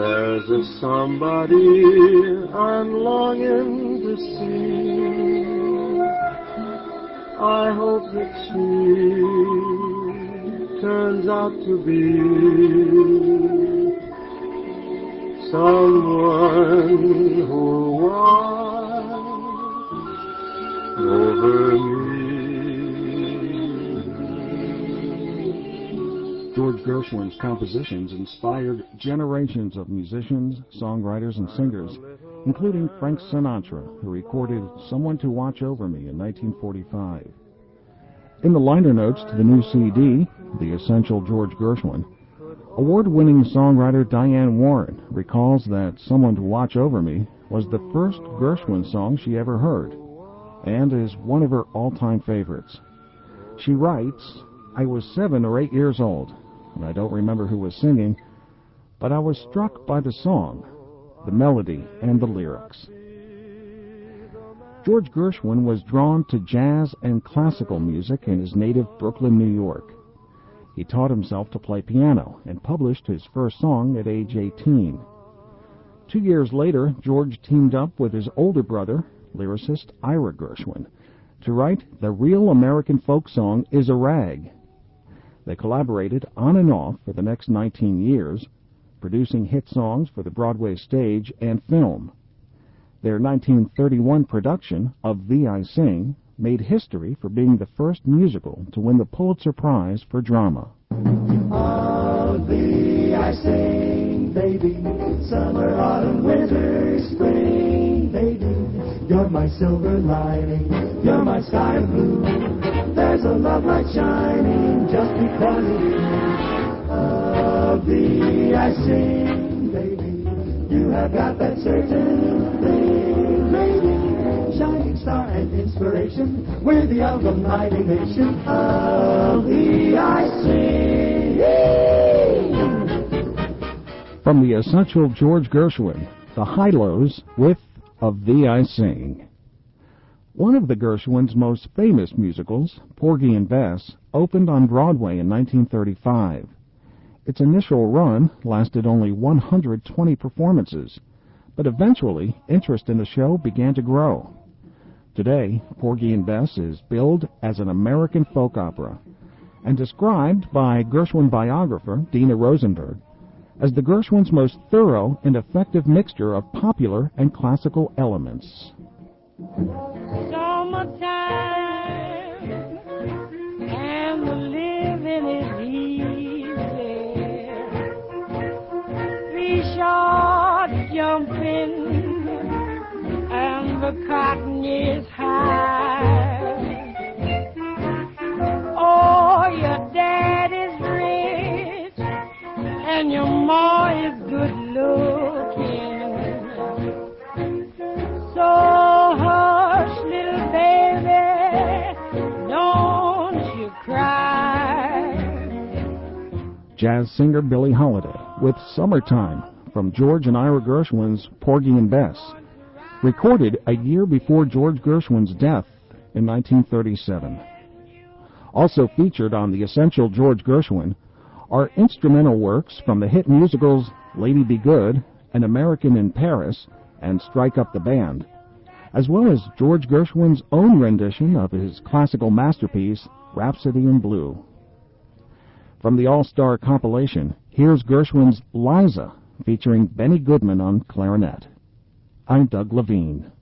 There's a somebody I'm longing to see. I hope that she turns out to be someone who'll watch over me. George Gershwin's compositions inspired generations of musicians, songwriters, and singers, including Frank Sinatra, who recorded Someone to Watch Over Me in 1945. In the liner notes to the new CD, The Essential George Gershwin, award-winning songwriter Diane Warren recalls that Someone to Watch Over Me was the first Gershwin song she ever heard, and is one of her all-time favorites. She writes, "I was 7 or 8 years old, and I don't remember who was singing, but I was struck by the song, the melody, and the lyrics." George Gershwin was drawn to jazz and classical music in his native Brooklyn, New York. He taught himself to play piano and published his first song at age 18. 2 years later, George teamed up with his older brother, lyricist Ira Gershwin, to write The Real American Folk Song Is a Rag. They collaborated on and off for the next 19 years, producing hit songs for the Broadway stage and film. Their 1931 production of Thee I Sing made history for being the first musical to win the Pulitzer Prize for drama. Of thee I sing, baby, summer, autumn, winter, spring, baby. You're my silver lining, you're my sky blue. There's a love light shining just because of you. Of thee I sing, baby, you have got that certain thing, baby. Shining star and inspiration, worthy of a mighty nation. Of thee I sing. From the essential George Gershwin, the Hi-Lo's with Of Thee I Sing. One of the Gershwins' most famous musicals, Porgy and Bess, opened on Broadway in 1935. Its initial run lasted only 120 performances, but eventually interest in the show began to grow. Today, Porgy and Bess is billed as an American folk opera and described by Gershwin biographer Dina Rosenberg as the Gershwins' most thorough and effective mixture of popular and classical elements. Summertime and the living is easy. We short jumping and the cotton is high. Oh, your dad is rich and your ma is good looking. So hush, little baby, don't you cry. Jazz singer Billie Holiday with Summertime from George and Ira Gershwin's Porgy and Bess, recorded a year before George Gershwin's death in 1937. Also featured on The Essential George Gershwin are instrumental works from the hit musicals Lady Be Good, An American in Paris, and Strike Up the Band, as well as George Gershwin's own rendition of his classical masterpiece, Rhapsody in Blue. From the all-star compilation, here's Gershwin's Liza, featuring Benny Goodman on clarinet. I'm Doug Levine.